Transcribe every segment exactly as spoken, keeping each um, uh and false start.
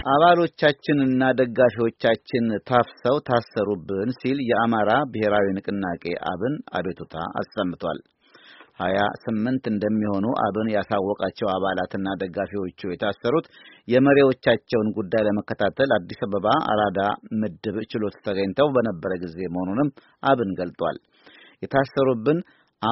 አባሎቻችንና ደጋፊዎቻችን ታፍሰው ታሰሩብን ሲል የአማራ ብሔራዊ ንቅናቄ አብን አቤቱታ አሰምቷል። ሃያ ስምንት እንደሚሆኑ አብን ያሳወቃቸው አባላትና ደጋፊዎቹ የታሰሩት የመሪዎቻቸውን ጉዳይ ለመከታተል አዲስ አበባ አራዳ ምድብ ችሎት ተገኝተው በነበረ ጊዜ መሆኑንም አብን ገልጧል። የታሰሩብን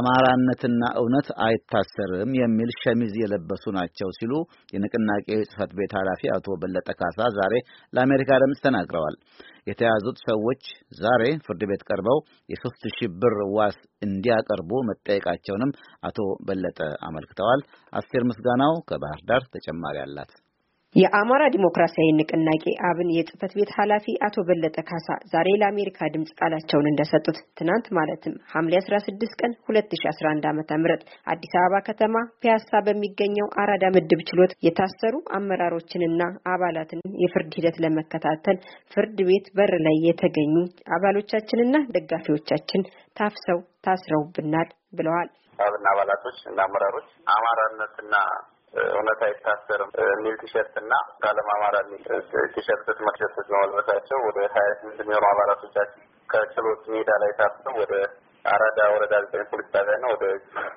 አማራነትና እውነት አይታሰርም የሚል ሸሚዝ የለበሱ ናቸው ሲሉ የንቅናቄው ጽሕፈት ቤት ኃላፊ አቶ በለጠ ካሳ ዛሬ ለአሜሪካ ድምፅ ተናግረዋል። የተያዙት ሰዎች ዛሬ ፍርድ ቤት ቀርበው የሶስት ሺህ ብር ዋስ እንዲያቀርቡ መጠየቃቸውንም አቶ በለጠ አመልክተዋል። አስቴር ምስጋናው ከባህር ዳር ተጨማሪ አላት። የአማራ ዲሞክራሲያዊ ንቅናቄ አብን የጽሕፈት ቤት ኃላፊ አቶ በለጠ ካሳ ዛሬ ለአሜሪካ ድምጽ ቃላቸውን እንደሰጡት ትናንት ማለትም ሐምሌ አስራ ስድስት ቀን ሁለት ሺህ አስራ አንድ ዓመተ ምህረት አዲስ አበባ ከተማ ፒያሳ በሚገኘው አራዳ ምድብ ችሎት የታሰሩ አመራሮችንና አባላትን የፍርድ ሂደት ለመከታተል ፍርድ ቤት በር ላይ የተገኙ አባሎቻችንና ደጋፊዎቻችን ታፍሰው ታስረውብናል ብለዋል። አብን አባላቶች እና አመራሮች አማራነትና እውነት አይታሰርም የሚል ቲሸርትና ካለም አማራ ቲሸርት ተመክተት ነው መልበሳቸው ወደ ሃያ ስምንት የሚሆኑ አባላቶቻችን ከችሎት ሜዳ ላይ ታፍሰው ወደ አራዳ ወረዳ ዘጠኝ ፖሊስ ጣቢያ ነው ወደ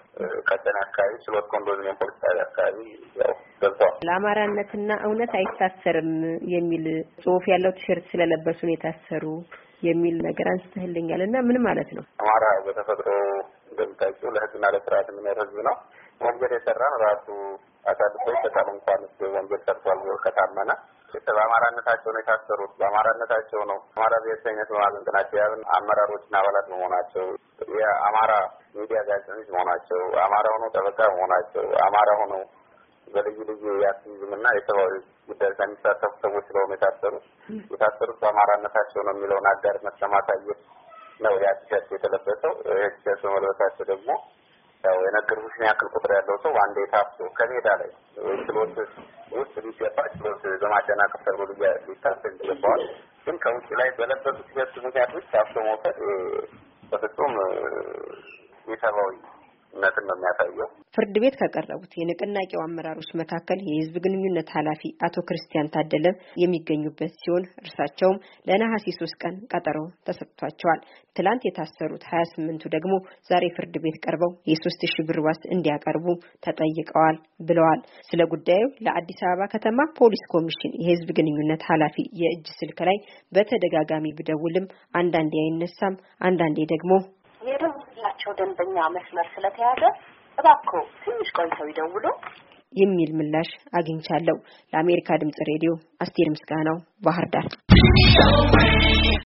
ቀጠና አካባቢ ችሎት ኮንዶሚኒየም ፖሊስ ጣቢያ አካባቢ ያው ገብተዋል። ለአማራነትና እውነት አይታሰርም የሚል ጽሑፍ ያለው ቲሸርት ስለለበሱ ነው የታሰሩ የሚል ነገር አንስተህልኛልና ምን ማለት ነው? አማራ በተፈጥሮ እንደምታውቁ ለህግና ለስርዓት የሚኖር ህዝብ ነው። ወንጀል የሰራን ራሱ አሳልፎ ይሰጣል። እንኳን ወንጀል ሰርቷል ከታመነ በአማራነታቸው ነው የታሰሩት። በአማራነታቸው ነው አማራ ብሔርተኝነት በማዘንጠናቸው ያብን አመራሮችና አባላት መሆናቸው፣ የአማራ ሚዲያ ጋዜጠኞች መሆናቸው፣ አማራ ሆነው ጠበቃ መሆናቸው፣ አማራ ሆነው በልዩ ልዩ የአክቲቪዝምና የሰብአዊ ጉዳይ ከሚሳተፉ ሰዎች ስለሆኑ የታሰሩት የታሰሩት በአማራነታቸው ነው የሚለውን አጋርነት ለማሳየት ነው ያ ቲሸርት የተለበሰው። ይህ ቲሸርት በመልበሳቸው ደግሞ ያው የነገርኩሽን ያክል ቁጥር ያለው ሰው አንዴ ታፍሶ ከሜዳ ላይ ችሎት ውስጥ ሊገባ ችሎት በማደናቀፍ ተብሎ ሊታሰር ይገባዋል። ግን ከውጭ ላይ በለበሱት ቲሸርት ምክንያት ብቻ ታፍሶ መውሰድ በፍጹም የሰብአዊ ነትን ነው የሚያሳየው። ፍርድ ቤት ከቀረቡት የንቅናቄው አመራሮች መካከል የህዝብ ግንኙነት ኃላፊ አቶ ክርስቲያን ታደለ የሚገኙበት ሲሆን እርሳቸውም ለነሐሴ ሶስት ቀን ቀጠሮ ተሰጥቷቸዋል። ትላንት የታሰሩት ሃያ ስምንቱ ደግሞ ዛሬ ፍርድ ቤት ቀርበው የሶስት ሺህ ብር ዋስ እንዲያቀርቡ ተጠይቀዋል ብለዋል። ስለ ጉዳዩ ለአዲስ አበባ ከተማ ፖሊስ ኮሚሽን የህዝብ ግንኙነት ኃላፊ የእጅ ስልክ ላይ በተደጋጋሚ ብደውልም አንዳንዴ አይነሳም፣ አንዳንዴ ደግሞ የደውላቸው ደንበኛ መስመር ስለተያዘ እባክዎ ትንሽ ቆይተው ይደውሉ የሚል ምላሽ አግኝቻለሁ። ለአሜሪካ ድምጽ ሬዲዮ አስቴር ምስጋናው ባህር ዳር።